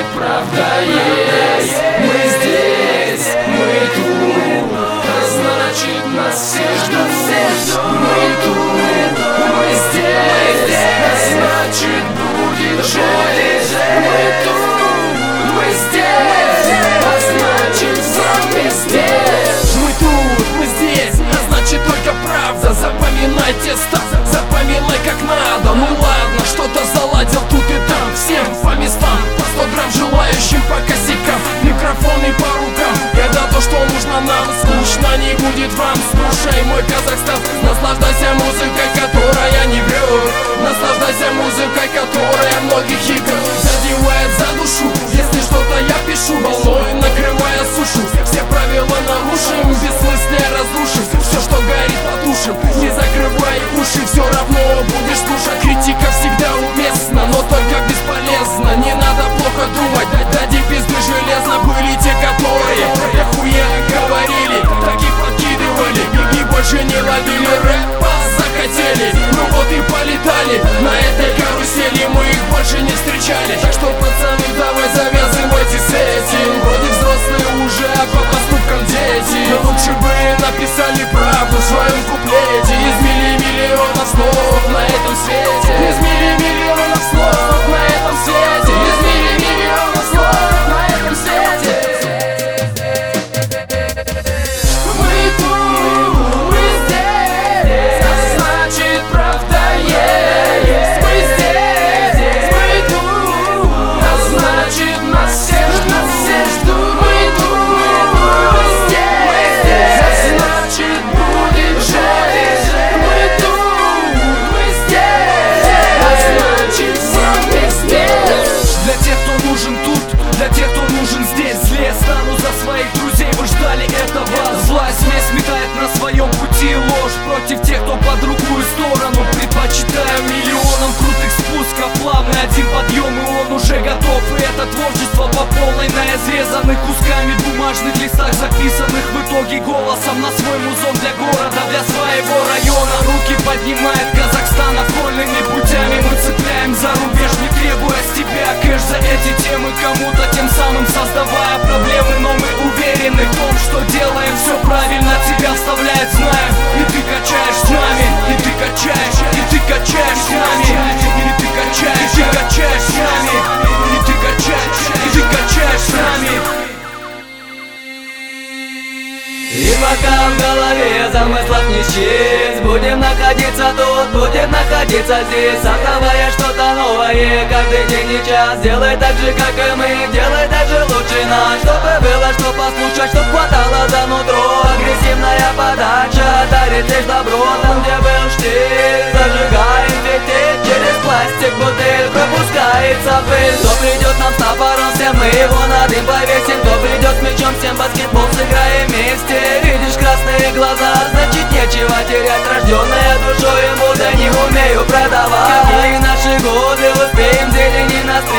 правда есть. Мы здесь, мы тут, а значит нас все ждут. Мы тут, мы здесь, а значит будет жить. Мы тут, мы здесь, а значит сами здесь. Мы тут, мы здесь, а значит только правда. Запоминайте став, запоминай как надо. Ну ладно, что-то заладил тут и там. Всем по местам, по 100 грамм желающим по косякам. Микрофоны по рукам, это то, что нужно нам. Скучно не будет вам, слушай мой Казахстан. Наслаждайся музыкой, которая не врет. Наслаждайся музыкой, которая многих игр задевает за душу. Если что-то я пишу, волной накрывая сушу. Все правила нарушим, бессмыслие разрушим. Все, что горит, потушим, не закрывай уши. Все равно будешь слушать, критика всегда уместна, но только бесполезно. Не надо плохо думать, дадим пизды железно. Были те, которые хуя говорили, так и подкидывали, и больше не ловили рэпа захотели. Ну вот и полетали, на этой карусели мы их больше не встречали. Так что, пацаны, давай завязывайте с этим. Вроде взрослые уже, а по поступкам дети. Но лучше бы написали правду в своем куплете. Из миллионов слов на этом свете. Из миллионов слов на этом свете. Из миллионов слов на этом свете. Мы тут, мы здесь, а значит правда есть. Мы здесь, мы тут, а значит нас все ждут. Мы тут, мы здесь, а значит будем жить. Мы тут, мы здесь, а значит сами здесь. Для тех, кто нужен тут, для тех, кто нужен здесь. Злее стану за своих друзей, вы ждали этого. Злая смесь сметает на своем пути ложь против тех, кто по другую сторону. Предпочитаю миллионам крутых спусков, плавный один подъем, и он уже готов. И это творчество по полной, на изрезанных кусками бумажных листах, записанных в итоге голосом на свой музон для города, для своего района. Руки поднимает Казахстан окольными путями. Мы цепляем за рубеж, не требуя с тебя кэш за эти темы кому-то, тем самым создавая проблемы. Но мы уверены в том, что делаем все правильно. Тебя вставляет, знаем, и ты качаешь с нами. И ты качаешь, и ты качаешь с нами. И ты качаешь, и качаешь с нами. И ты качаешь, и ты качаешь с нами. И пока в голове замыслов не счесть, будем находиться тут, будем находиться здесь, создавая что-то новое каждый день и час. Делай так же, как и мы, делай даже лучше нас, чтобы было что послушать, чтоб хватало за нутро. Агрессивная подача дарит лишь добро там, где был штиль. Зажигаем фитиль, через пластик бутыль пропускается пыль. Кто придет нам с топором, всем мы его на дым повесим. Кто придет с мячом, всем баскетбол сыграем вместе. Видишь красные глаза, значит нечего терять. Рожденная душой, мудро не умею продавать. Какие наши годы, успеем зелени на стреле.